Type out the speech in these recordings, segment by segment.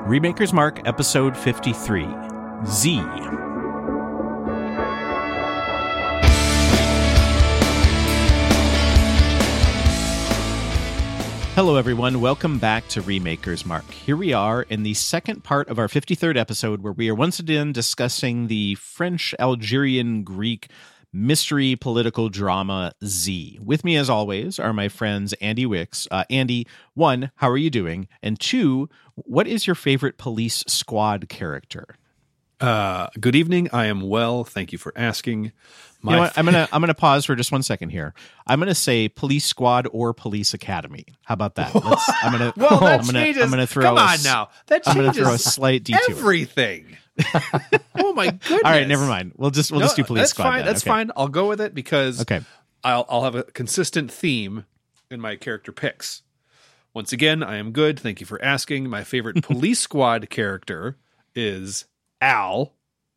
Remaker's Mark, Episode 53, Z. Hello, everyone. Welcome back to Remaker's Mark. Here we are in the second part of our 53rd episode, where we are once again discussing the French, Algerian, Greek mystery political drama Z. With me, as always, are my friends Andy Wicks. Andy, one, how are you doing? And two, what is your favorite Police Squad character? Good evening. I am well. Thank you for asking. You know what? I'm gonna pause for just 1 second here. I'm gonna say Police Squad or Police Academy. How about that? I'm gonna throw. Come on now. That changes. I'm gonna throw a slight detour. Everything. Oh my goodness! All right, never mind. We'll just do Police Squad. Fine. Then. That's fine. I'll go with it because I'll have a consistent theme in my character picks. Once again, I am good. Thank you for asking. My favorite Police Squad character is Al,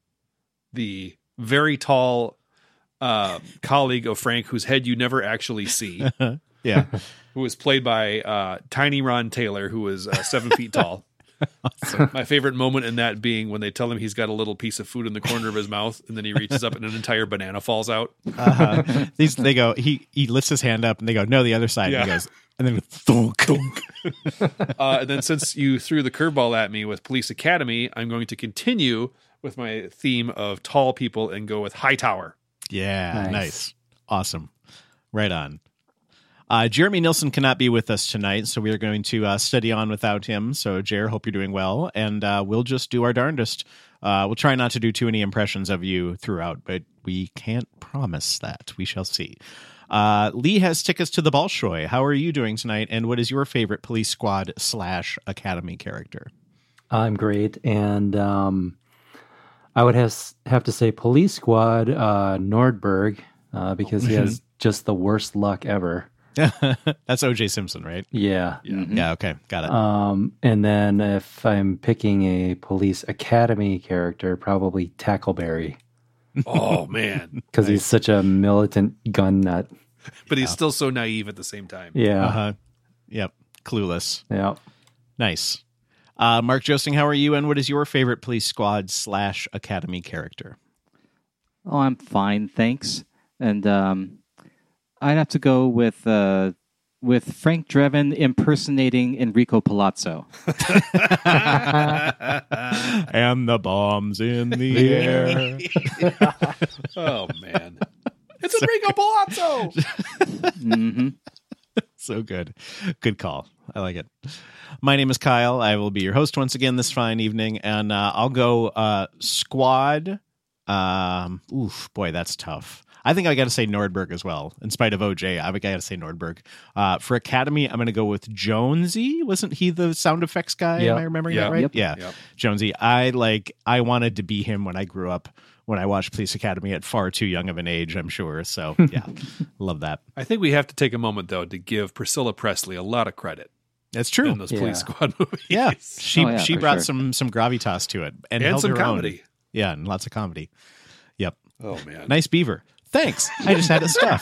the very tall colleague of Frank, whose head you never actually see. Yeah, who was played by Tiny Ron Taylor, who was 7 feet tall. Awesome. My favorite moment in that being when they tell him he's got a little piece of food in the corner of his mouth, and then he reaches up and an entire banana falls out. They go, he lifts his hand up, and they go, no, the other side. Yeah. And he goes, and then thunk, thunk. And then since you threw the curveball at me with Police Academy, I'm going to continue with my theme of tall people and go with Hightower. Yeah, nice. Awesome. Right on. Jeremy Nilsson cannot be with us tonight, so we are going to study on without him. So, Jer, hope you're doing well, and we'll just do our darndest. We'll try not to do too many impressions of you throughout, but we can't promise that. We shall see. Lee has tickets to the Bolshoi. How are you doing tonight, and what is your favorite Police Squad / Academy character? I'm great, and I would have to say Police Squad Nordberg because he has just the worst luck ever. That's O.J. Simpson, right? Yeah. Yeah, okay. Got it. And then if I'm picking a Police Academy character, probably Tackleberry. Oh, man. Because he's such a militant gun nut. But he's still so naive at the same time. Yeah. Yep. Clueless. Yeah. Nice. Mark Joesting, how are you, and what is your favorite Police Squad / Academy character? Oh, I'm fine, thanks. And I'd have to go with Frank Drebin impersonating Enrico Palazzo. And the bombs in the air. Oh, man. It's Enrico Palazzo! Mm-hmm. So good. Good call. I like it. My name is Kyle. I will be your host once again this fine evening, and I'll go Squad. Boy, that's tough. I think I got to say Nordberg as well. In spite of OJ, I got to say Nordberg. For Academy, I'm going to go with Jonesy. Wasn't he the sound effects guy? Yep. Am I remembering that right? Yep. Yeah. Yep. Jonesy. I wanted to be him when I grew up, when I watched Police Academy at far too young of an age, I'm sure. So, yeah, love that. I think we have to take a moment, though, to give Priscilla Presley a lot of credit. That's true. In those Police Squad movies. Yeah. She brought sure. some gravitas to it. And held some her comedy. Own. Yeah, and lots of comedy. Yep. Oh, man. Nice beaver. Thanks. I just had it stuffed.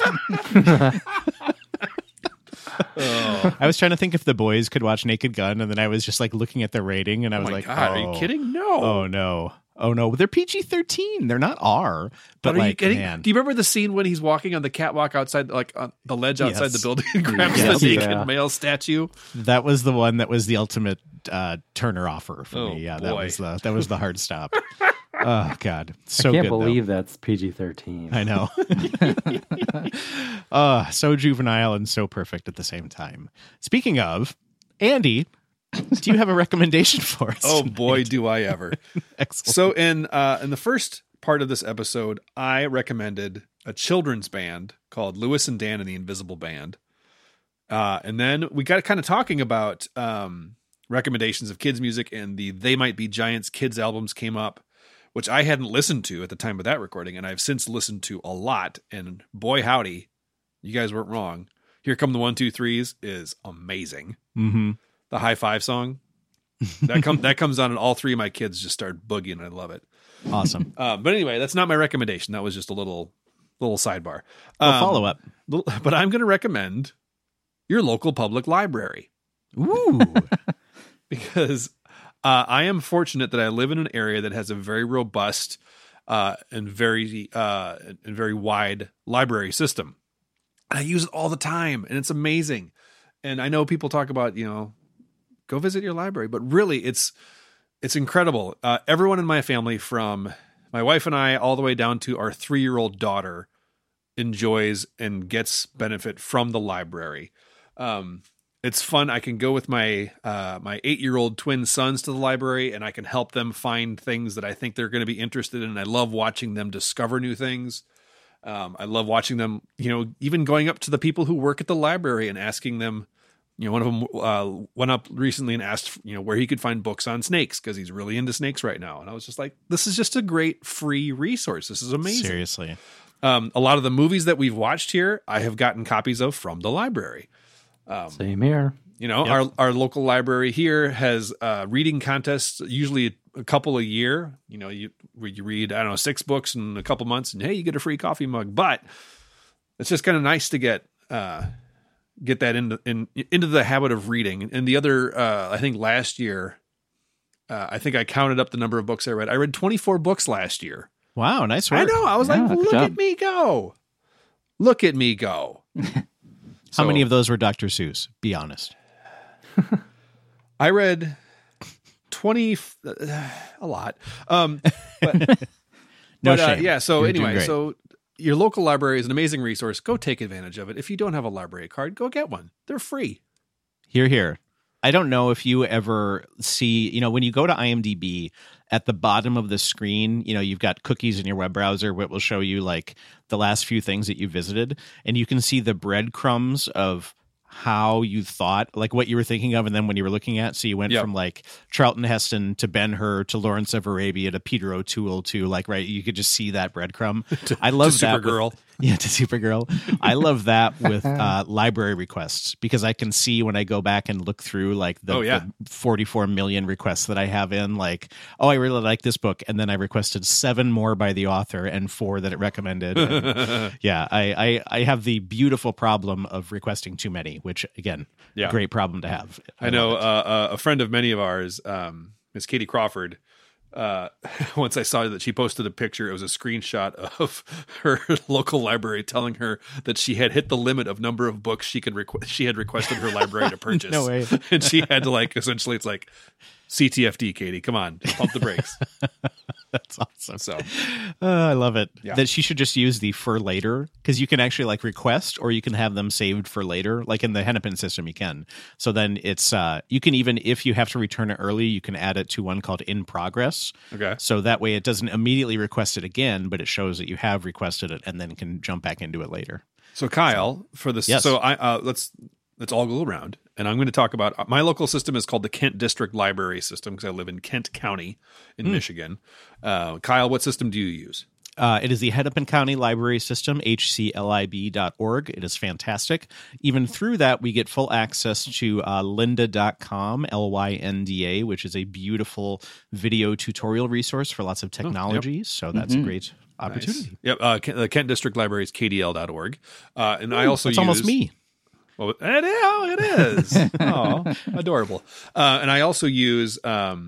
I was trying to think if the boys could watch Naked Gun, and then I was just like looking at their rating, and I was like, God, are you kidding? No. Oh, no. Oh, no. They're PG-13. They're not R. But are like, you kidding? man. Do you remember the scene when he's walking on the catwalk outside, like on the ledge outside the building and grabs Yes. the naked male statue? That was the one that was the ultimate turner offer for me. Yeah, boy. that was the hard stop. Oh, God. So I can't good, believe that's PG-13. I know. So juvenile and so perfect at the same time. Speaking of, Andy, do you have a recommendation for us? Oh, tonight? boy, do I ever. Excellent. So in the first part of this episode, I recommended a children's band called Lewis and Dan and the Invisible Band. And then we got kind of talking about recommendations of kids' music, and the They Might Be Giants kids albums came up, which I hadn't listened to at the time of that recording, and I've since listened to a lot. And boy, howdy, you guys weren't wrong. Here Come the 1, 2, 3s is amazing. Mm-hmm. The High Five song that comes on, and all three of my kids just start boogieing. I love it. Awesome. But anyway, that's not my recommendation. That was just a little sidebar. Follow up. But I'm going to recommend your local public library. Ooh. Because I am fortunate that I live in an area that has a very robust and very wide library system. And I use it all the time, and it's amazing. And I know people talk about, go visit your library, but really it's incredible. Everyone in my family, from my wife and I all the way down to our 3-year-old daughter, enjoys and gets benefit from the library. It's fun. I can go with my 8-year-old twin sons to the library, and I can help them find things that I think they're going to be interested in. And I love watching them discover new things. I love watching them, even going up to the people who work at the library and asking them. One of them went up recently and asked, where he could find books on snakes, because he's really into snakes right now. And I was just like, this is just a great free resource. This is amazing. Seriously. A lot of the movies that we've watched here, I have gotten copies of from the library. Same here. Yep. Our local library here has reading contests, usually a couple a year. You read, 6 books in a couple months, and hey, you get a free coffee mug. But it's just kind of nice to get that into the habit of reading. And the other, I think last year, I think I counted up the number of books I read. I read 24 books last year. Wow, nice work. I know. I was like, look at me go. Look at me go. How many of those were Dr. Seuss? Be honest. I read 20, a lot. No shame. Yeah. So You're anyway, doing great. so your local library is an amazing resource. Go take advantage of it. If you don't have a library card, go get one. They're free. Hear, hear. I don't know if you ever see, when you go to IMDb, at the bottom of the screen, you've got cookies in your web browser, what will show you like the last few things that you visited, and you can see the breadcrumbs of how you thought, like what you were thinking of, and then when you were looking at. So you went from like Charlton Heston to Ben-Hur to Lawrence of Arabia to Peter O'Toole to like, right, you could just see that breadcrumb. I love that. Supergirl. To Supergirl. I love that with library requests, because I can see when I go back and look through like the 44 million requests that I have in, like, oh, I really like this book, and then I requested 7 more by the author and 4 that it recommended. And, I have the beautiful problem of requesting too many, which again, great problem to have. I know a friend of many of ours, Miss Katie Crawford. Once I saw that she posted a picture, it was a screenshot of her local library telling her that she had hit the limit of number of books she had requested her librry to purchase. No way. And she had to essentially it's like, CTFD, Katie, come on, pump the brakes. That's awesome. So I love it. Yeah. That she should just use the for later, because you can actually like request, or you can have them saved for later. Like in the Hennepin system, you can. So then it's you can, even if you have to return it early, you can add it to one called in progress. Okay. So that way it doesn't immediately request it again, but it shows that you have requested it and then can jump back into it later. So Kyle, for this, Yes. so I let's all go around, and I'm going to talk about my local system is called the Kent District Library System, because I live in Kent County in Michigan. Kyle, what system do you use? It is the Hennepin County Library System, hclib.org. It is fantastic. Even through that, we get full access to lynda.com, Lynda, which is a beautiful video tutorial resource for lots of technology. So that's a great opportunity. Nice. Yep. The Kent District Library is kdl.org. And I also It's use... almost me. Well, it is. Oh, adorable. And I also use the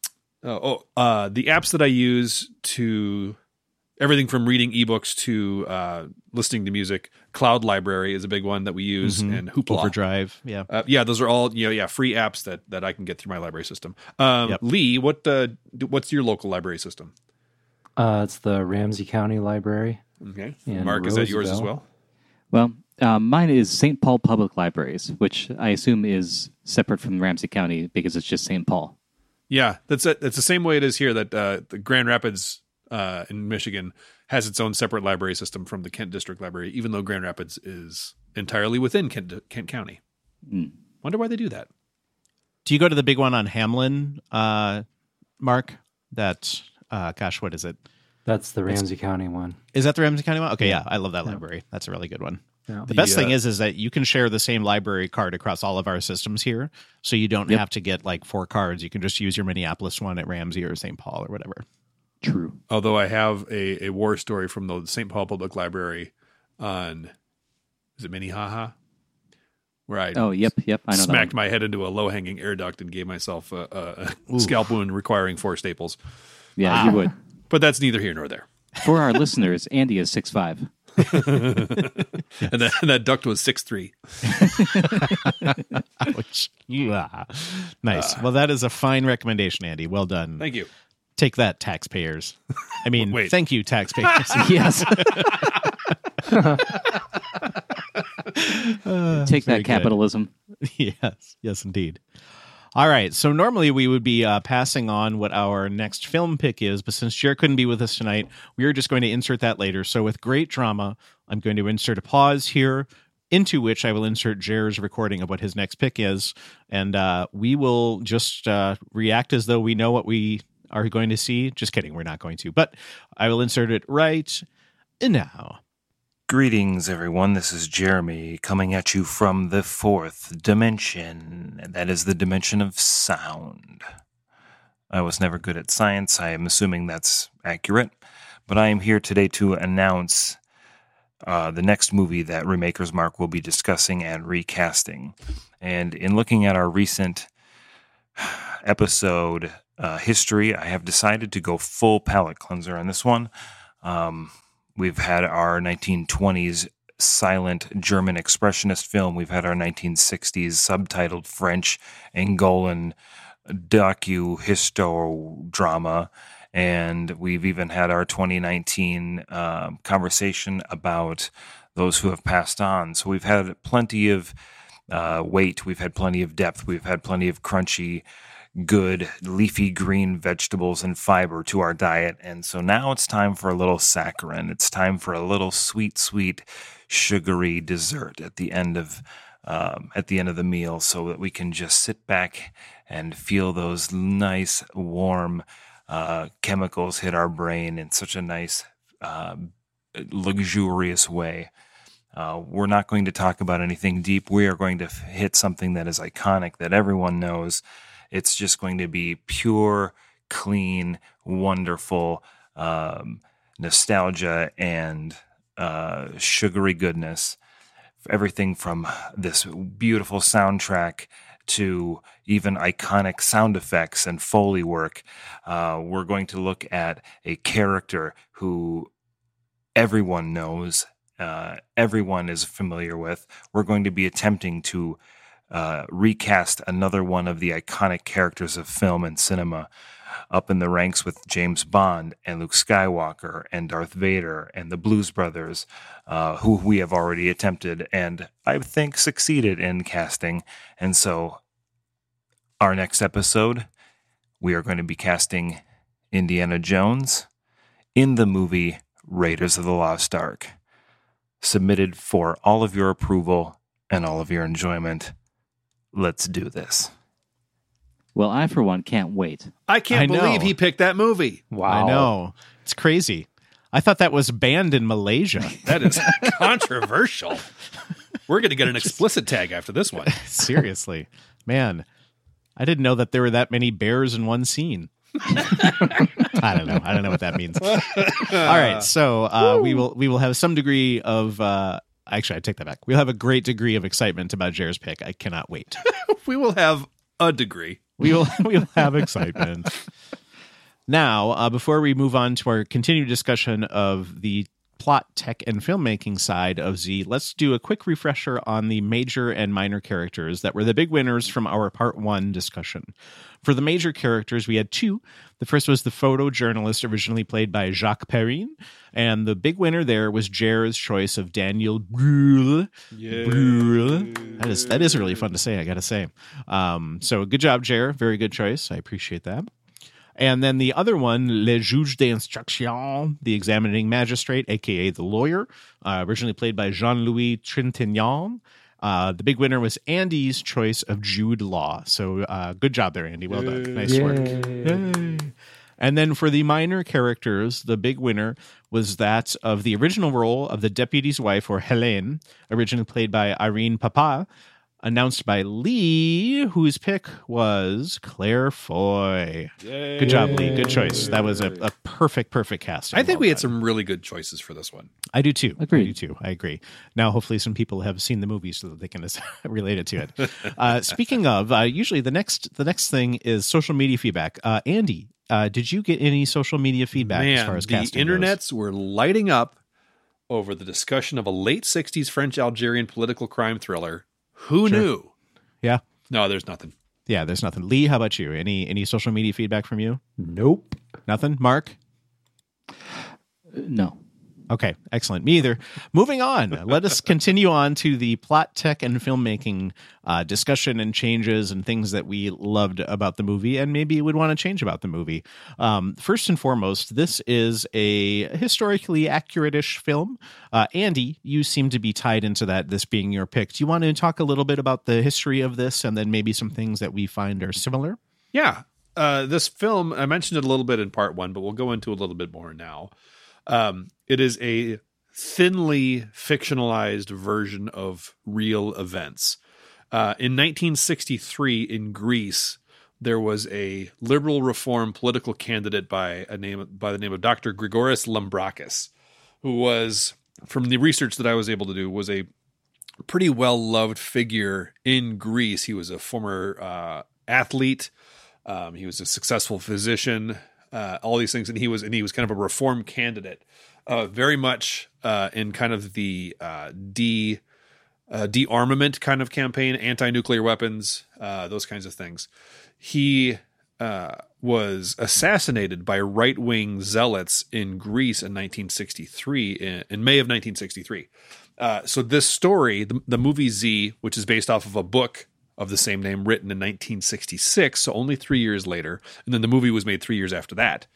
apps that I use to everything from reading ebooks to listening to music. Cloud Library is a big one that we use, and Hoopla. Overdrive. Yeah. Those are all free apps that I can get through my library system. Lee, what's your local library system? It's the Ramsey County Library. Okay. in Mark, is that yours as Roseville. well? Well, mine is St. Paul Public Libraries, which I assume is separate from Ramsey County because it's just St. Paul. Yeah, that's it. It's the same way it is here, that the Grand Rapids in Michigan has its own separate library system from the Kent District Library, even though Grand Rapids is entirely within Kent County. Wonder why they do that. Do you go to the big one on Hamlin, Mark? That, what is it? That's the Ramsey County one. Is that the Ramsey County one? Okay, yeah, I love that library. That's a really good one. Yeah. The best thing is that you can share the same library card across all of our systems here, so you don't have to get like 4 cards. You can just use your Minneapolis one at Ramsey or St. Paul or whatever. True. Although I have a war story from the St. Paul Public Library on, is it Minnehaha? where I Oh, yep. I know that smacked one. my head into a low-hanging air duct and gave myself a scalp wound requiring 4 staples. Yeah, you would. But that's neither here nor there. For our listeners, Andy is 6'5". And that duct was 6'3". Ouch. Yeah. Nice. Well, that is a fine recommendation, Andy. Well done. Thank you. Take that, taxpayers. I mean, Wait. thank you, taxpayers. Yes. Take very that, capitalism. Yes, indeed. All right, so normally we would be passing on what our next film pick is, but since Jer couldn't be with us tonight, we are just going to insert that later. So with great drama, I'm going to insert a pause here, into which I will insert Jer's recording of what his next pick is, and we will just react as though we know what we are going to see. Just kidding, we're not going to, but I will insert it right now. Greetings, everyone. This is Jeremy coming at you from the 4th dimension, and that is the dimension of sound. I was never good at science. I am assuming that's accurate, but I am here today to announce the next movie that Remaker's Mark will be discussing and recasting. And in looking at our recent episode history, I have decided to go full palate cleanser on this one. We've had our 1920s silent German expressionist film. We've had our 1960s subtitled French Angolan docu-histo drama. And we've even had our 2019 conversation about those who have passed on. So we've had plenty of weight. We've had plenty of depth. We've had plenty of crunchy, good leafy green vegetables and fiber to our diet. And so now it's time for a little saccharin. It's time for a little sweet, sugary dessert at the end of the meal, so that we can just sit back and feel those nice, warm chemicals hit our brain in such a nice, luxurious way. We're not going to talk about anything deep. We are going to hit something that is iconic, that everyone knows. It's just going to be pure, clean, wonderful nostalgia and sugary goodness. Everything from this beautiful soundtrack to even iconic sound effects and Foley work. We're going to look at a character who everyone knows, everyone is familiar with. We're going to be attempting to recast another one of the iconic characters of film and cinema, up in the ranks with James Bond and Luke Skywalker and Darth Vader and the Blues Brothers, who we have already attempted and I think succeeded in casting. And so our next episode, we are going to be casting Indiana Jones in the movie Raiders of the Lost Ark, submitted for all of your approval and all of your enjoyment. Let's do this. Well, I, for one, can't wait. I can't I know. believe he picked that movie. Wow. I know. It's crazy. I thought that was banned in Malaysia. That is controversial. We're going to get an explicit tag after this one. Seriously. Man, I didn't know that there were that many bears in one scene. I don't know. I don't know what that means. All right. So we will have some degree of actually, I take that back. We'll have a great degree of excitement about Jer's pick. I cannot wait. We will have a degree. We'll have excitement. Now, before we move on to our continued discussion of the plot, tech, and filmmaking side of Z, let's do a quick refresher on the major and minor characters that were the big winners from our Part 1 discussion. For the major characters, we had two. The first was the photojournalist, originally played by Jacques Perrin, and the big winner there was Jer's choice of Daniel Brühl. Yeah. Brühl. That is really fun to say, I gotta say. So good job, Jer. Very good choice. I appreciate that. And then the other one, Le Juge d'Instruction, the examining magistrate, a.k.a. the lawyer, originally played by Jean-Louis Trintignant. The big winner was Andy's choice of Jude Law. So good job there, Andy. Well done. Nice work. Yay. And then for the minor characters, the big winner was that of the original role of the deputy's wife, or Helene, originally played by Irene Papa. announced by Lee, whose pick was Claire Foy. Yay. Good job, Lee. Good choice. That was a perfect casting. I think Well we had done. some really good choices for this one. I do too. Agreed. I do too. I agree. Now, hopefully, some people have seen the movie so that they can relate it to it. Speaking of, usually the next thing is social media feedback. Andy, did you get any social media feedback as far as the casting internets were lighting up over the discussion of a late 60s French-Algerian political crime thriller. Who Sure. knew? Yeah. No, there's nothing. Yeah, there's nothing. Lee, how about you? Any social media feedback from you? Nope. Nothing? Mark? No. Okay, excellent. Me either. Moving on. Let us continue on to the plot, tech, and filmmaking discussion and changes and things that we loved about the movie and maybe would want to change about the movie. First and foremost, this is a historically accurate-ish film. Andy, you seem to be tied into that, this being your pick. Do you want to talk a little bit about the history of this and then maybe some things that we find are similar? Yeah. This film, I mentioned it a little bit in part one, but we'll go into a little bit more now. It is a thinly fictionalized version of real events. In 1963 in Greece, there was a liberal reform political candidate by the name of Dr. Grigoris Lambrakis, who was, from the research that I was able to do, was a pretty well-loved figure in Greece. He was a former athlete. He was a successful physician. All these things, and he was kind of a reform candidate, very much in kind of the de-armament kind of campaign, anti-nuclear weapons, those kinds of things. He was assassinated by right-wing zealots in Greece in 1963, in May of 1963. So this story, the movie Z, which is based off of a book of the same name written in 1966, so only 3 years later, and then the movie was made 3 years after that.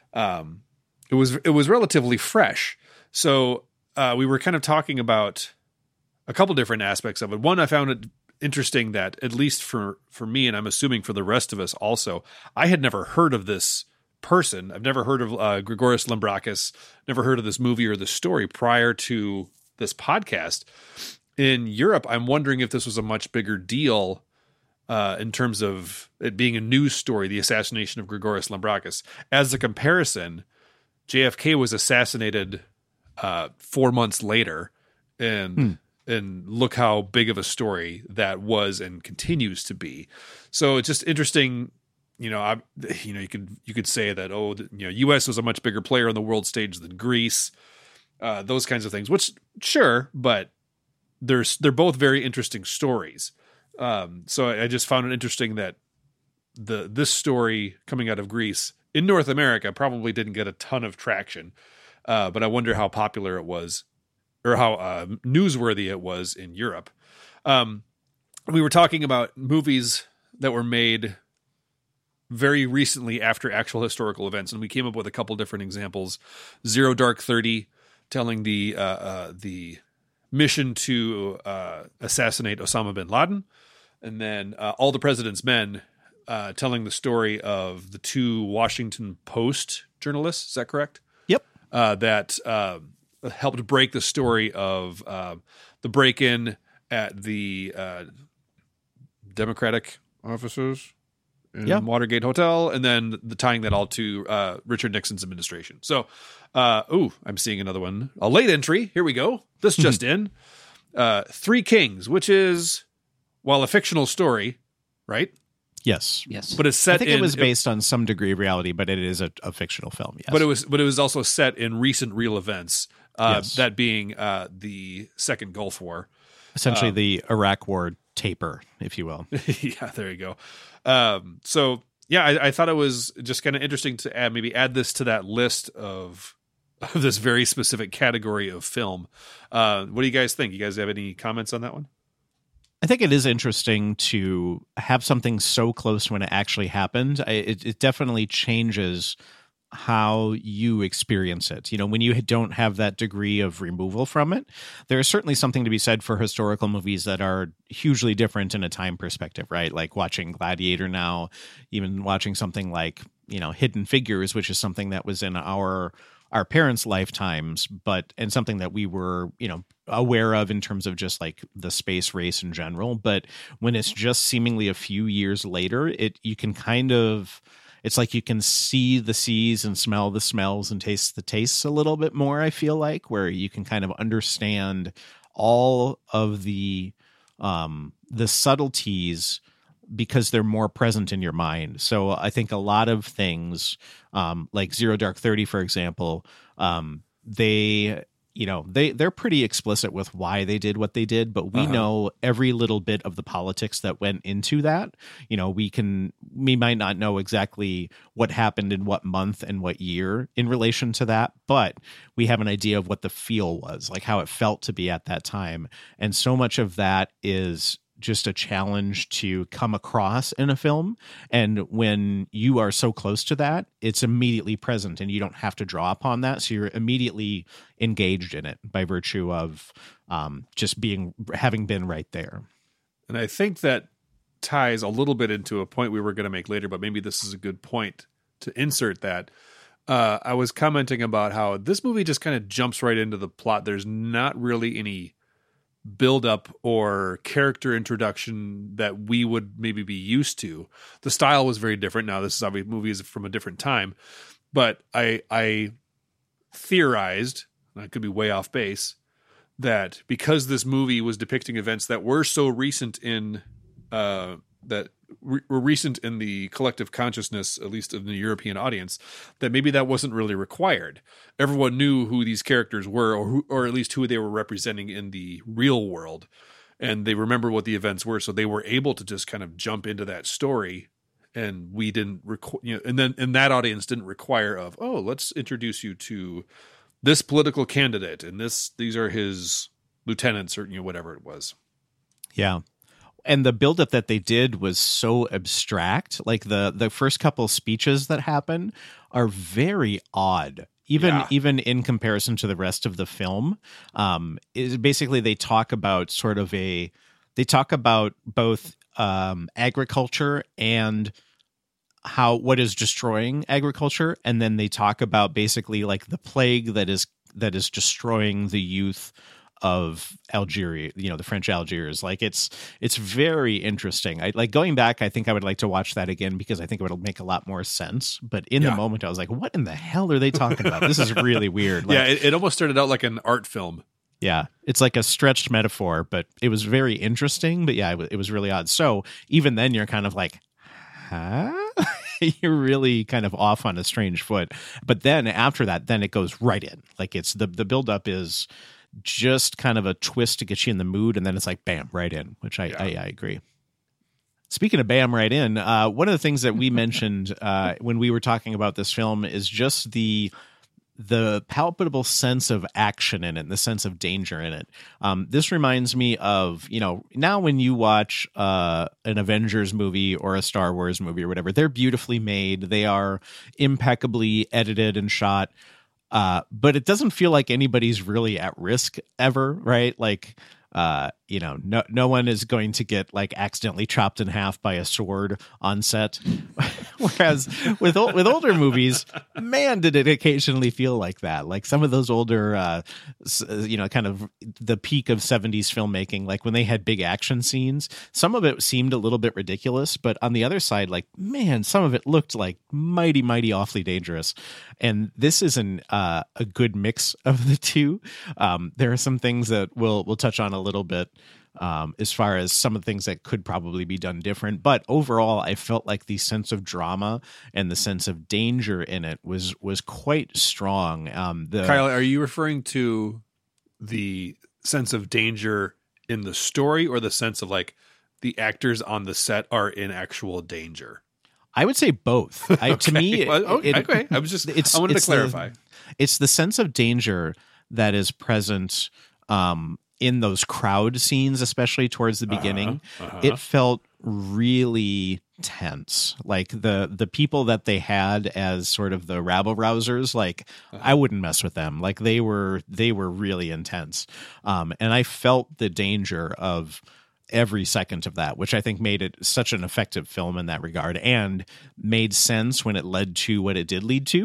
It was relatively fresh. So we were kind of talking about a couple different aspects of it. One, I found it interesting that, at least for me, and I'm assuming for the rest of us also, I had never heard of this person. I've never heard of Grigoris Lambrakis, never heard of this movie or this story prior to this podcast. In Europe, I'm wondering if this was a much bigger deal in terms of it being a news story, the assassination of Grigoris Lambrakis. As a comparison, JFK was assassinated 4 months later, and look how big of a story that was and continues to be. So it's just interesting. You could say that U.S. was a much bigger player on the world stage than Greece, those kinds of things. Which sure, but they're both very interesting stories. So I just found it interesting that this story coming out of Greece in North America probably didn't get a ton of traction. But I wonder how popular it was, or how newsworthy it was in Europe. We were talking about movies that were made very recently after actual historical events, and we came up with a couple different examples. Zero Dark 30, telling the mission to assassinate Osama bin Laden, and then All the President's Men, telling the story of the two Washington Post journalists. Is that correct? Yep. That helped break the story of the break-in at the Democratic offices in Watergate Hotel, and then tying that all to Richard Nixon's administration. So, I'm seeing another one. A late entry. Here we go. This just in. Three Kings, which is, well, a fictional story, right? Yes. But it's set I think it was based on some degree of reality, but it is a fictional film, yes. But it was also set in recent real events, Yes. that being the Second Gulf War. Essentially the Iraq War taper, if you will. Yeah, there you go. So yeah, I thought it was just kind of interesting to add this to that list of this very specific category of film. What do you guys think? You guys have any comments on that one? I think it is interesting to have something so close to when it actually happened. It definitely changes how you experience it. You know, when you don't have that degree of removal from it, there is certainly something to be said for historical movies that are hugely different in a time perspective, right? Like watching Gladiator now, even watching something like, Hidden Figures, which is something that was in our our parents' lifetimes, and something that we were, aware of in terms of just like the space race in general. But when it's just seemingly a few years later, it's like you can see the seas and smell the smells and taste the tastes a little bit more, I feel like, where you can kind of understand all of the subtleties because they're more present in your mind. So I think a lot of things, like Zero Dark 30, for example, they're pretty explicit with why they did what they did, but we know every little bit of the politics that went into that. We might not know exactly what happened in what month and what year in relation to that, but we have an idea of what the feel was, like how it felt to be at that time. And so much of that is just a challenge to come across in a film. And when you are so close to that, it's immediately present and you don't have to draw upon that. So you're immediately engaged in it by virtue of just having been right there. And I think that ties a little bit into a point we were going to make later, but maybe this is a good point to insert that. I was commenting about how this movie just kind of jumps right into the plot. There's not really any build up or character introduction that we would maybe be used to. The style was very different. Now, this is obviously movies from a different time, but I theorized, and I could be way off base, that because this movie was depicting events that were so recent in were recent in the collective consciousness, at least of the European audience, that maybe that wasn't really required. Everyone knew who these characters were, or at least who they were representing in the real world, and they remember what the events were, so they were able to just kind of jump into that story. And we didn't and that audience didn't require let's introduce you to this political candidate, and these are his lieutenants, or whatever it was. Yeah. And the buildup that they did was so abstract. Like the first couple speeches that happen are very odd, even in comparison to the rest of the film. Is basically they talk about both agriculture and what is destroying agriculture, and then they talk about basically like the plague that is destroying the youth of Algeria, the French Algiers. Like it's very interesting. I like going back. I think I would like to watch that again because I think it would make a lot more sense. But in the moment, I was like, "What in the hell are they talking about? This is really weird." Like, it almost started out like an art film. Yeah, it's like a stretched metaphor, but it was very interesting. But yeah, it was really odd. So even then, you're kind of like, "Huh?" You're really kind of off on a strange foot. But then after that, then it goes right in. Like it's the buildup is just kind of a twist to get you in the mood, and then it's like bam, right in, which I agree. Speaking of bam, right in, one of the things that we mentioned when we were talking about this film is just the palpable sense of action in it, and the sense of danger in it. This reminds me of, now when you watch an Avengers movie or a Star Wars movie or whatever, they're beautifully made. They are impeccably edited and shot. But it doesn't feel like anybody's really at risk ever, right? Like, no one is going to get like accidentally chopped in half by a sword on set. Whereas with older movies, man, did it occasionally feel like that. Like some of those older, kind of the peak of 70s filmmaking, like when they had big action scenes, some of it seemed a little bit ridiculous, but on the other side, like, man, some of it looked like mighty, mighty, awfully dangerous. And this is a good mix of the two. There are some things that we'll touch on a little bit, as far as some of the things that could probably be done different. But overall, I felt like the sense of drama and the sense of danger in it was quite strong. Kyle, are you referring to the sense of danger in the story, or the sense of like the actors on the set are in actual danger? I would say both. To me, okay. I wanted to clarify. It's the sense of danger that is present in those crowd scenes, especially towards the beginning. It felt really tense. Like the people that they had as sort of the rabble rousers, like I wouldn't mess with them. Like they were really intense. And I felt the danger of every second of that, which I think made it such an effective film in that regard, and made sense when it led to what it did lead to.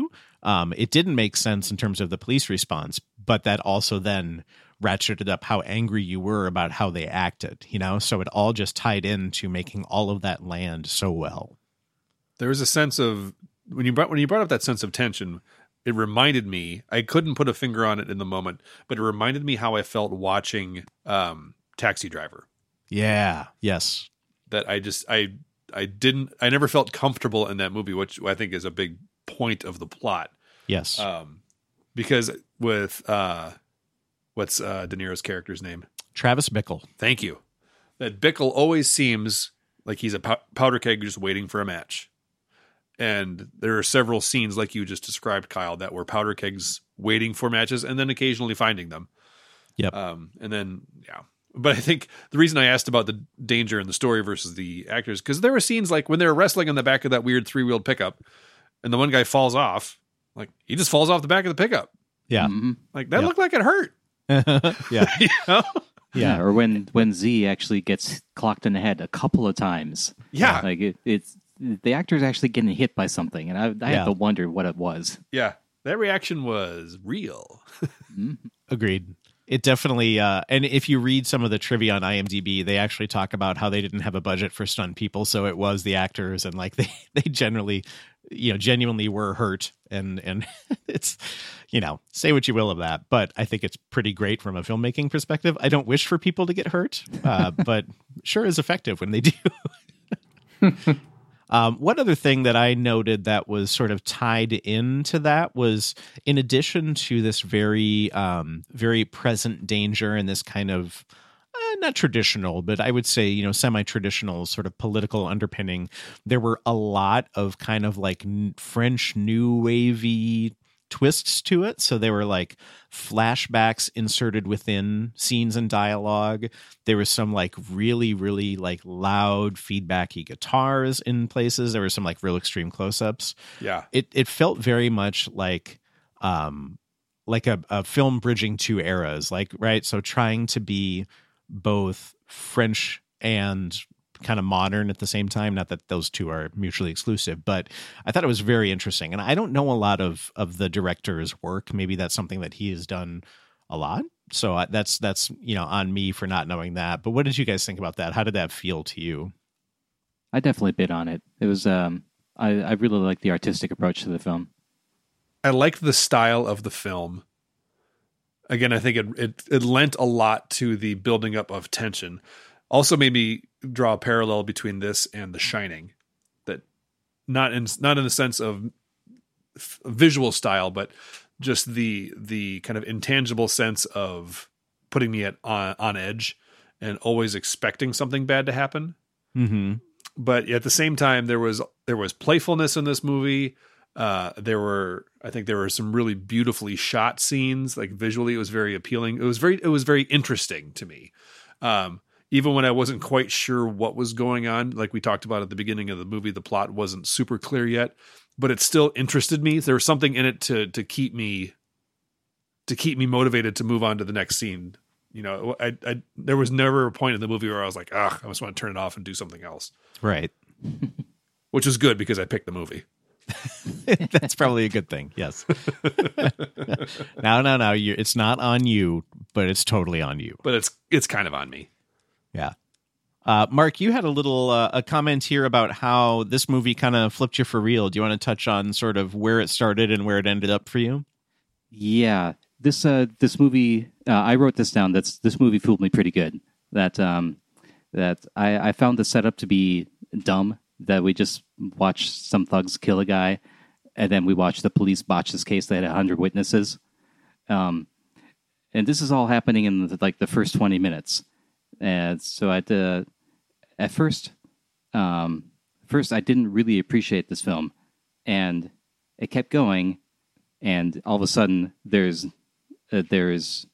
It didn't make sense in terms of the police response, but that also then ratcheted up how angry you were about how they acted, so it all just tied into making all of that land so well. There was a sense of when you brought up that sense of tension, it reminded me, I couldn't put a finger on it in the moment, but it reminded me how I felt watching Taxi Driver. Yeah. Yes. That I never felt comfortable in that movie, which I think is a big point of the plot. Yes. Because with what's De Niro's character's name? Travis Bickle. Thank you. That Bickle always seems like he's a powder keg just waiting for a match. And there are several scenes like you just described, Kyle, that were powder kegs waiting for matches and then occasionally finding them. Yep. And then, yeah. But I think the reason I asked about the danger in the story versus the actors, because there were scenes like when they were wrestling on the back of that weird 3-wheeled pickup and the one guy falls off, like he just falls off the back of the pickup. Yeah. Mm-hmm. Like that looked like it hurt. Yeah. You know? Yeah, or when Z actually gets clocked in the head a couple of times. Yeah. Like it's the actor's actually getting hit by something, and I have to wonder what it was. Yeah. That reaction was real. Agreed. It definitely, and if you read some of the trivia on IMDb, they actually talk about how they didn't have a budget for stunt people, so it was the actors, and like they generally, genuinely were hurt, and it's, say what you will of that, but I think it's pretty great from a filmmaking perspective. I don't wish for people to get hurt, but sure is effective when they do. One other thing that I noted that was sort of tied into that was, in addition to this very, very present danger and this kind of not traditional, but I would say, semi-traditional sort of political underpinning, there were a lot of kind of like French new wavy twists to it. So there were like flashbacks inserted within scenes and dialogue. There was some like really, really like loud feedbacky guitars in places. There were some like real extreme close-ups. Yeah. It felt very much like a film bridging two eras, like, right. So trying to be both French and kind of modern at the same time. Not that those two are mutually exclusive, but I thought it was very interesting. And I don't know a lot of the director's work. Maybe that's something that he has done a lot. So that's on me for not knowing that. But what did you guys think about that? How did that feel to you? I definitely bid on it. It was I really liked the artistic approach to the film. I liked the style of the film. Again, I think it lent a lot to the building up of tension. Also made me draw a parallel between this and The Shining, that not in the sense of visual style, but just the kind of intangible sense of putting me on edge and always expecting something bad to happen. Mm-hmm. But at the same time, there was playfulness in this movie. I think there were some really beautifully shot scenes. Like visually, it was very appealing. It was very interesting to me. Even when I wasn't quite sure what was going on, like we talked about at the beginning of the movie, the plot wasn't super clear yet, but it still interested me. There was something in it to keep me motivated to move on to the next scene. There was never a point in the movie where I was like, I just want to turn it off and do something else. Right. Which is good because I picked the movie. That's probably a good thing. Yes. No. It's not on you, but it's totally on you. But it's kind of on me. Yeah. Mark, you had a little a comment here about how this movie kind of flipped you for real. Do you want to touch on sort of where it started and where it ended up for you? Yeah, this movie, I wrote this down. This movie fooled me pretty good. That I found the setup to be dumb. That we just watched some thugs kill a guy, and then we watched the police botch this case. They had 100 witnesses, and this is all happening in the first 20 minutes. And so at first I didn't really appreciate this film, and it kept going, and all of a sudden there's this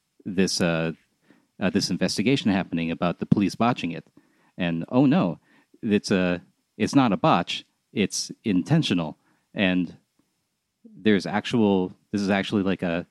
investigation happening about the police botching it, and oh no, it's not a botch, it's intentional, and this is actually like a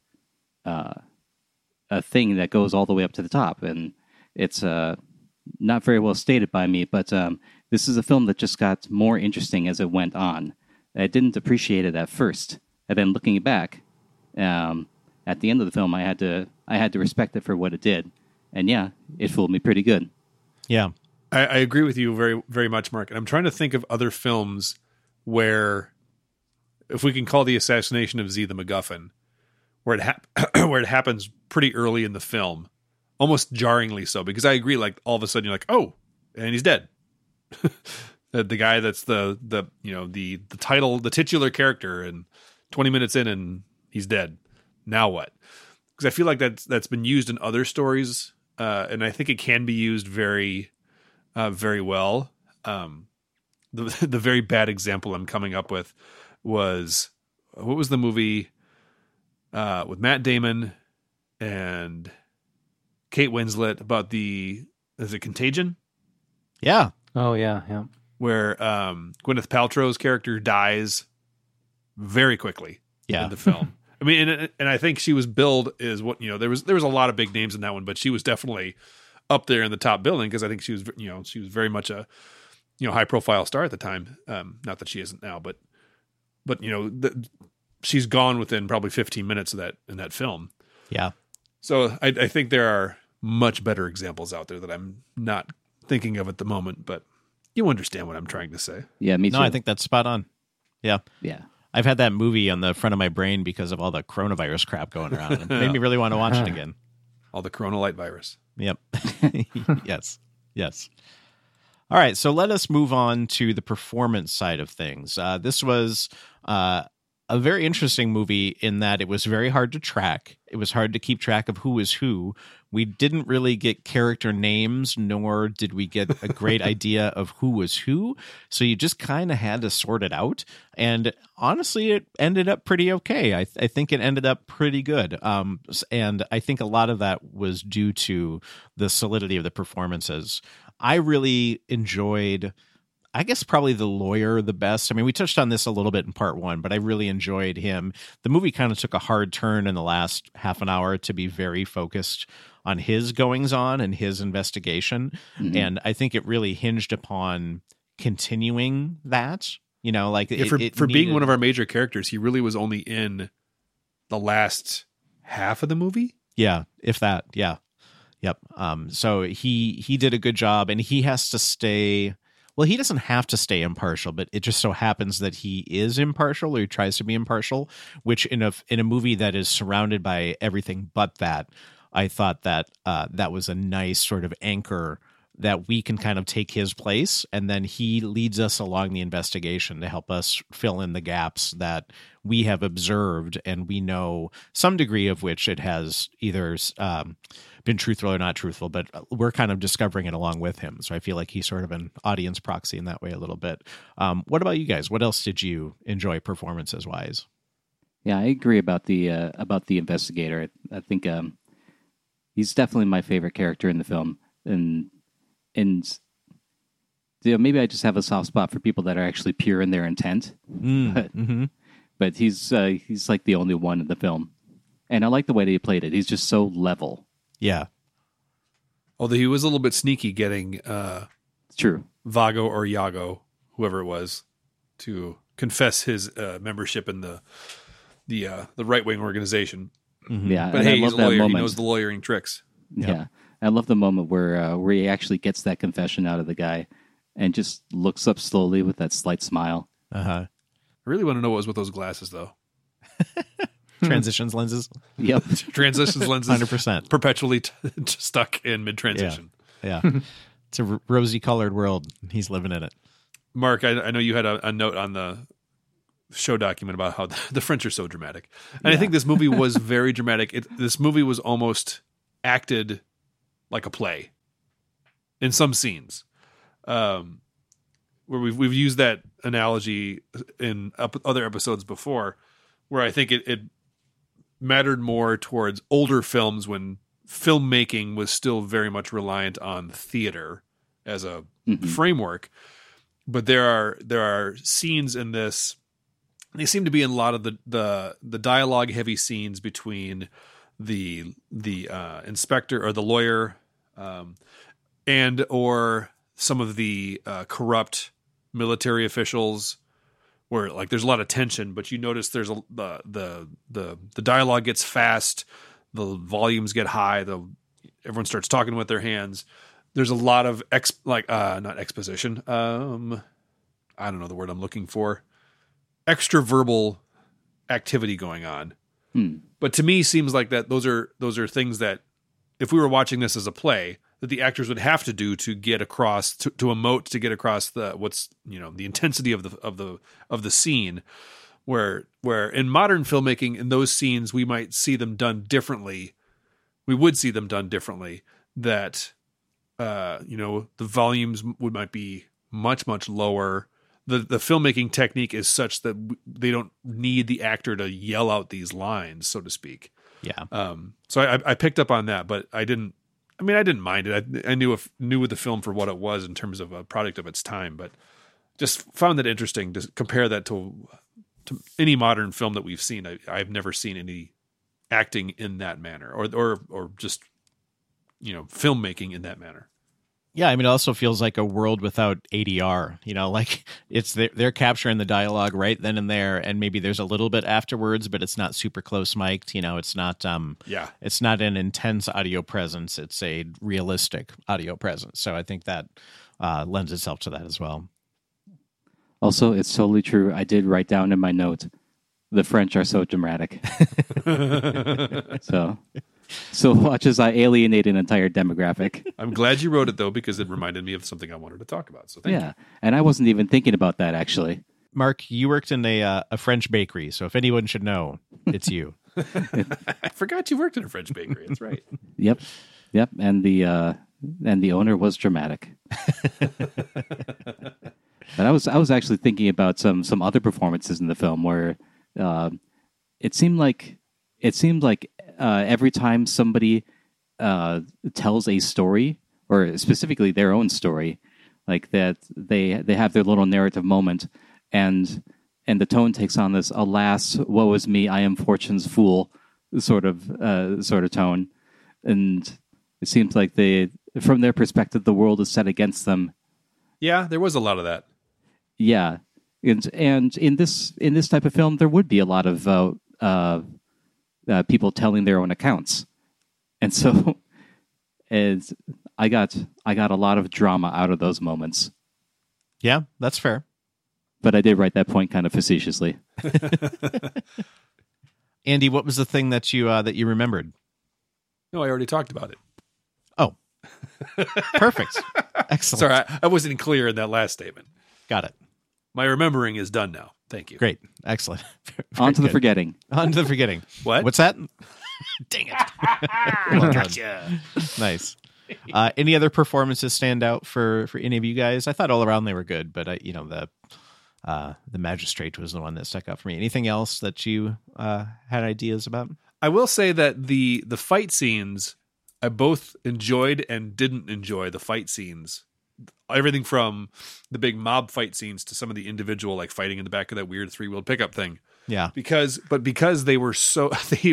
thing that goes all the way up to the top, and it's not very well stated by me, but this is a film that just got more interesting as it went on. I didn't appreciate it at first, And then looking back, at the end of the film, I had to respect it for what it did, and yeah, it fooled me pretty good. Yeah. I agree with you very, very much, Mark. And I'm trying to think of other films where, if we can call the assassination of Z the MacGuffin, where it happens pretty early in the film, almost jarringly so. Because I agree, like all of a sudden you're like, oh, and he's dead. The guy that's the title, the titular character, and 20 minutes in and he's dead. Now what? Because I feel like that's been used in other stories, and I think it can be used very, very well. The very bad example I'm coming up with was, what was the movie with Matt Damon and Kate Winslet about is it Contagion? Yeah. Oh yeah, yeah. Where Gwyneth Paltrow's character dies very quickly in the film. I mean, and I think she was billed as what, there was a lot of big names in that one, but she was definitely up there in the top billing because I think she was very much a high profile star at the time. Not that she isn't now, but she's gone within probably 15 minutes of that in that film. Yeah. So I think there are much better examples out there that I'm not thinking of at the moment, but you understand what I'm trying to say. Yeah, me too. No, I think that's spot on. Yeah. Yeah. I've had that movie on the front of my brain because of all the coronavirus crap going around. It made me really want to watch it again. All the coronalight virus. Yep. Yes. Yes. All right. So let us move on to the performance side of things. This was a very interesting movie in that it was very hard to track. It was hard to keep track of who was who. We didn't really get character names, nor did we get a great idea of who was who. So you just kind of had to sort it out. And honestly, it ended up pretty okay. I think it ended up pretty good. And I think a lot of that was due to the solidity of the performances. I really enjoyed, I guess, probably the lawyer the best. I mean, we touched on this a little bit in part one, but I really enjoyed him. The movie kind of took a hard turn in the last half an hour to be very focused on his goings on and his investigation. Mm-hmm. And I think it really hinged upon continuing that, for being one of our major characters, he really was only in the last half of the movie. Yeah. If that. Yeah. Yep. So he did a good job, and he has to stay. Well, he doesn't have to stay impartial, but it just so happens that he is impartial, or he tries to be impartial, which in a movie that is surrounded by everything but that, I thought that that was a nice sort of anchor that we can kind of take his place, and then he leads us along the investigation to help us fill in the gaps that we have observed, and we know some degree of which it has either been truthful or not truthful, but we're kind of discovering it along with him. So I feel like he's sort of an audience proxy in that way a little bit. What about you guys? What else did you enjoy performances wise? Yeah, I agree about the investigator. I think he's definitely my favorite character in the film, and maybe I just have a soft spot for people that are actually pure in their intent. But he's like the only one in the film, and I like the way that he played it. He's just so level. Yeah. Although he was a little bit sneaky getting true Vago or Iago, whoever it was, to confess his membership in the right wing organization. Mm-hmm. Yeah, but hey, he's a lawyer. He knows the lawyering tricks. Yeah, I love the moment where he actually gets that confession out of the guy, and just looks up slowly with that slight smile. I really want to know what was with those glasses, though. Transitions lenses. Yep. Transitions lenses. 100%. Perpetually stuck in mid-transition. Yeah. It's a rosy colored world. He's living in it. Mark, I know you had a note on the show document about how the French are so dramatic. And I think this movie was very dramatic. This movie was almost acted like a play in some scenes. Where we've used that analogy in other episodes before, where I think it mattered more towards older films when filmmaking was still very much reliant on theater as a framework. But there are scenes in this. They seem to be in a lot of the dialogue heavy scenes between the inspector or the lawyer and or some of the corrupt military officials, where like there's a lot of tension, but you notice there's the dialogue gets fast, the volumes get high, everyone starts talking with their hands. There's a lot of not exposition. I don't know the word I'm looking for. Extra verbal activity going on. But to me, seems like that those are things that if we were watching this as a play, that the actors would have to do to get across to emote, to get across the intensity of the scene. Where in modern filmmaking, in those scenes, we might see them done differently. We would see them done differently. That the volumes might be much, much lower. The filmmaking technique is such that they don't need the actor to yell out these lines, so to speak. Yeah. So I picked up on that, but I didn't mind it. I knew the film for what it was in terms of a product of its time, but just found it interesting to compare that to any modern film that we've seen. I've never seen any acting in that manner, or just filmmaking in that manner. Yeah, I mean, it also feels like a world without ADR. Like they're capturing the dialogue right then and there, and maybe there's a little bit afterwards, but it's not super close mic'd. It's not. It's not an intense audio presence. It's a realistic audio presence. So I think that lends itself to that as well. Also, it's totally true. I did write down in my note, the French are so dramatic. So much as I alienate an entire demographic. I'm glad you wrote it, though, because it reminded me of something I wanted to talk about. So thank you. And I wasn't even thinking about that, actually. Mark, you worked in a French bakery, so if anyone should know, it's you. I forgot you worked in a French bakery. That's right. Yep. And the owner was dramatic. But I was actually thinking about some other performances in the film where it seemed like every time somebody tells a story, or specifically their own story, like that they have their little narrative moment, and the tone takes on this "alas, woe is me, I am fortune's fool" sort of tone, and it seems like from their perspective, the world is set against them. Yeah, there was a lot of that. Yeah, and in this type of film, there would be a lot of people telling their own accounts, and so I got a lot of drama out of those moments. Yeah, that's fair. But I did write that point kind of facetiously. Andy, what was the thing that you remembered? No, I already talked about it. Oh, perfect. Excellent. Sorry, I wasn't clear in that last statement. Got it. My remembering is done now. Thank you. Great. Excellent. On to the forgetting. On to the forgetting. What? What's that? Dang it. Gotcha. Nice. Any other performances stand out for any of you guys? I thought all around they were good, but the magistrate was the one that stuck out for me. Anything else that you had ideas about? I will say that the fight scenes, I both enjoyed and didn't enjoy the fight scenes. Everything from the big mob fight scenes to some of the individual, like fighting in the back of that weird 3-wheeled pickup thing. Yeah. Because they were so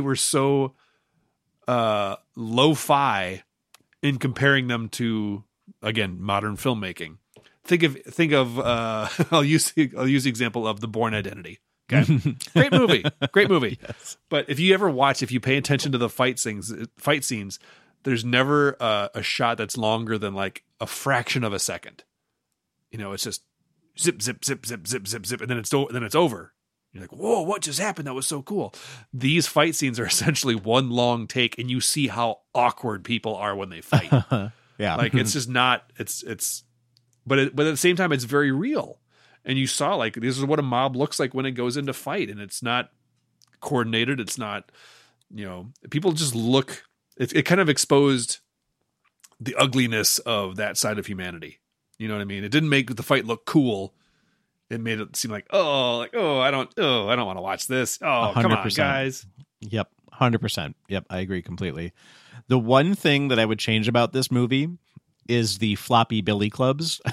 lo-fi in comparing them to, again, modern filmmaking. Think of I'll use the example of The Bourne Identity. Okay. Great movie. Yes. But if you pay attention to the fight scenes, there's never a shot that's longer than like a fraction of a second. It's just zip, zip, zip, zip, zip, zip, zip, and then it's over. You're like, whoa, what just happened? That was so cool. These fight scenes are essentially one long take, and you see how awkward people are when they fight. Yeah. Like it's just not, but at the same time, it's very real. And you saw like, this is what a mob looks like when it goes into fight, and it's not coordinated. It's not, people just look, it kind of exposed the ugliness of that side of humanity. You know what I mean? It didn't make the fight look cool. It made it seem like, I don't want to watch this. Oh, 100%. Come on, guys. Yep. 100%. Yep. I agree completely. The one thing that I would change about this movie is the floppy billy clubs.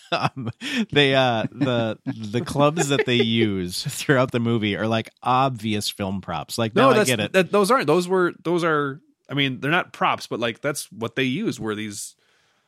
The clubs that they use throughout the movie are like obvious film props. Like, no, I get it. Those are, I mean, they're not props, but like, that's what they use, were these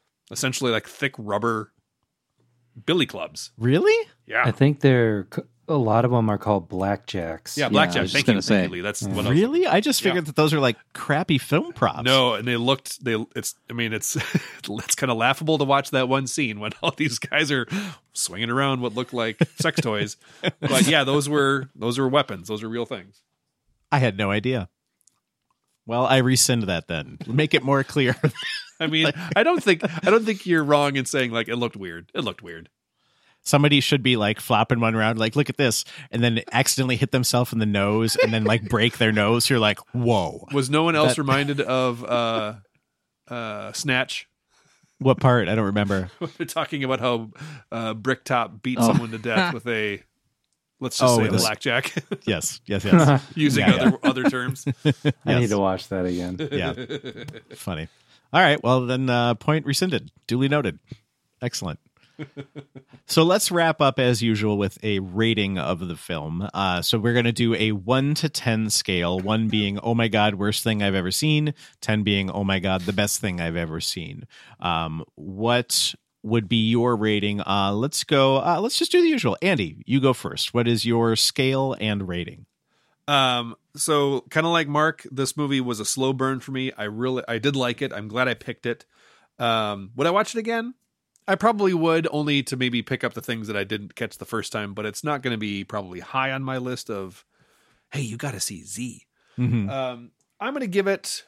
essentially like thick rubber billy clubs. Really? Yeah. I think they're a lot of them are called blackjacks. Yeah, I blackjack. was just Thank you, gonna say. Lee. That's what I was Really? I just figured that those are like crappy film props. No, and it's it's kind of laughable to watch that one scene when all these guys are swinging around what looked like sex toys. But yeah, those were weapons. Those are real things. I had no idea. Well, I rescind that then. Make it more clear. I mean, I don't think you're wrong in saying like it looked weird. It looked weird. Somebody should be like flopping one around, like, look at this, and then accidentally hit themselves in the nose and then like break their nose. You're like, whoa. Was no one else reminded of Snatch? What part? I don't remember. They're talking about how Bricktop beat someone to death with a, let's just say, a blackjack. Yes. Using other terms. I need to watch that again. Yeah. Funny. All right. Well, then point rescinded. Duly noted. Excellent. So let's wrap up as usual with a rating of the film. So we're going to do a 1 to 10 scale, 1 being, oh my God, worst thing I've ever seen, 10 being, oh my God, the best thing I've ever seen. What would be your rating? Let's go. Let's just do the usual. Andy, you go first. What is your scale and rating? So kind of like Mark, this movie was a slow burn for me. I did like it. I'm glad I picked it. Would I watch it again? I probably would, only to maybe pick up the things that I didn't catch the first time, but it's not going to be probably high on my list of, hey, you got to see Z. Mm-hmm. I'm going to give it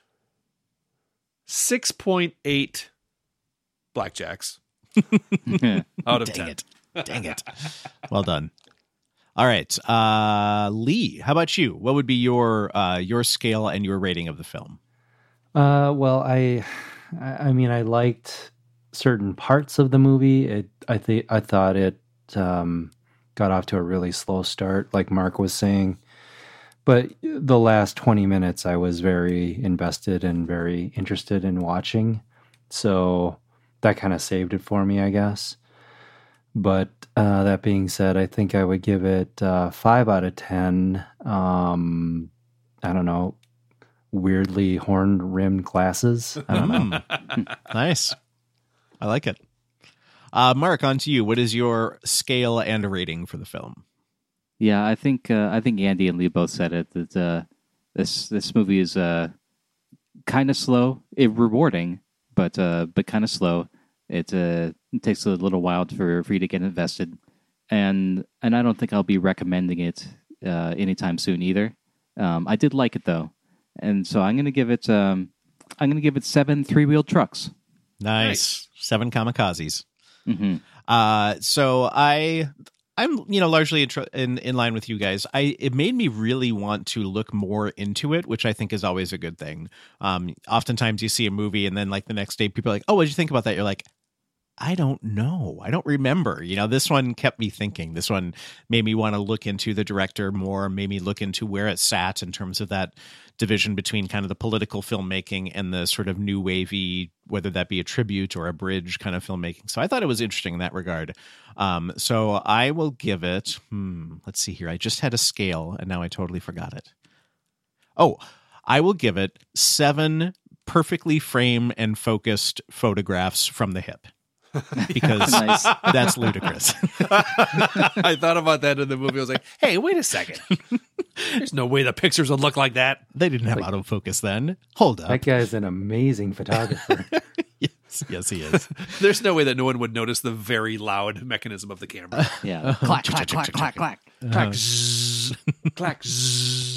6.8 blackjacks out of 10. Dang it. Well done. All right. Lee, how about you? What would be your scale and your rating of the film? Well, I mean, I liked certain parts of the movie. I thought it got off to a really slow start, like Mark was saying. But the last 20 minutes, I was very invested and very interested in watching. So that kind of saved it for me, I guess. But that being said, I think I would give it 5 out of 10. I don't know, weirdly horn-rimmed glasses. I don't know. Nice. I like it. Mark, on to you. What is your scale and rating for the film? Yeah, I think Andy and Lee both said it. That this movie is kind of slow. Rewarding, but kind of slow. It takes a little while for you to get invested, and I don't think I'll be recommending it anytime soon either. I did like it though, and so I'm gonna give it 7 3-wheeled trucks. Nice. 7 kamikazes. Mm-hmm. So I'm largely in line with you guys. It made me really want to look more into it, which I think is always a good thing. Oftentimes you see a movie and then like the next day people are like, oh, what did you think about that? You're like, I don't know. I don't remember. This one kept me thinking. This one made me want to look into the director more, made me look into where it sat in terms of that division between kind of the political filmmaking and the sort of new wavy, whether that be a tribute or a bridge kind of filmmaking. So I thought it was interesting in that regard. So I will give it, let's see here. I just had a scale and now I totally forgot it. Oh, I will give it 7 perfectly framed and focused photographs from the hip. Because that's ludicrous. I thought about that in the movie. I was like, hey, wait a second. There's no way the pictures would look like that. They didn't have autofocus then. Hold up. That guy's an amazing photographer. Yes, he is. There's no way that no one would notice the very loud mechanism of the camera. Yeah. Clack, clack, clack, clack, clack. Clack, zzz. Clack, zzz.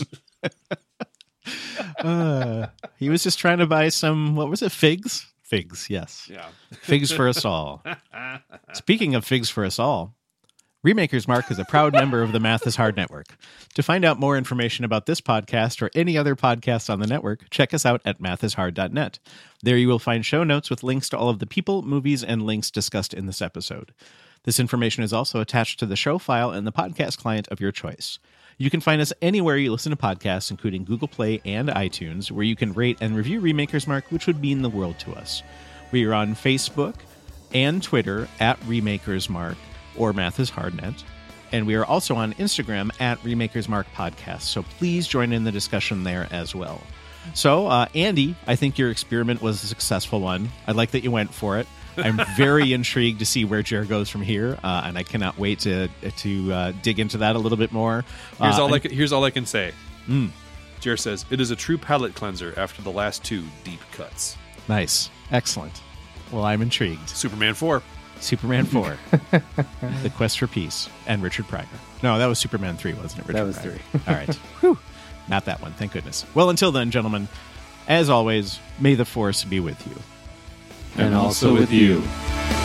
He was just trying to buy some, what was it, figs? Figs, yes. Yeah. Figs for us all. Speaking of figs for us all, Remakers Mark is a proud member of the Math is Hard Network. To find out more information about this podcast or any other podcast on the network, check us out at mathishard.net. There you will find show notes with links to all of the people, movies, and links discussed in this episode. This information is also attached to the show file in the podcast client of your choice. You can find us anywhere you listen to podcasts, including Google Play and iTunes, where you can rate and review Remakers Mark, which would mean the world to us. We are on Facebook and Twitter at Remakers Mark or Math is Hardnet, and we are also on Instagram at Remakers Mark Podcast, so please join in the discussion there as well. So, Andy, I think your experiment was a successful one. I like that you went for it. I'm very intrigued to see where Jer goes from here, and I cannot wait to dig into that a little bit more. Here's all I can say. Jer says, it is a true palate cleanser after the last 2 deep cuts. Nice. Excellent. Well, I'm intrigued. Superman 4. Superman 4. The Quest for Peace. And Richard Pryor. No, that was Superman 3, wasn't it? Richard That was Pryor. 3. All right. Whew. Not that one, thank goodness. Well, until then, gentlemen, as always, may the Force be with you. And also with you.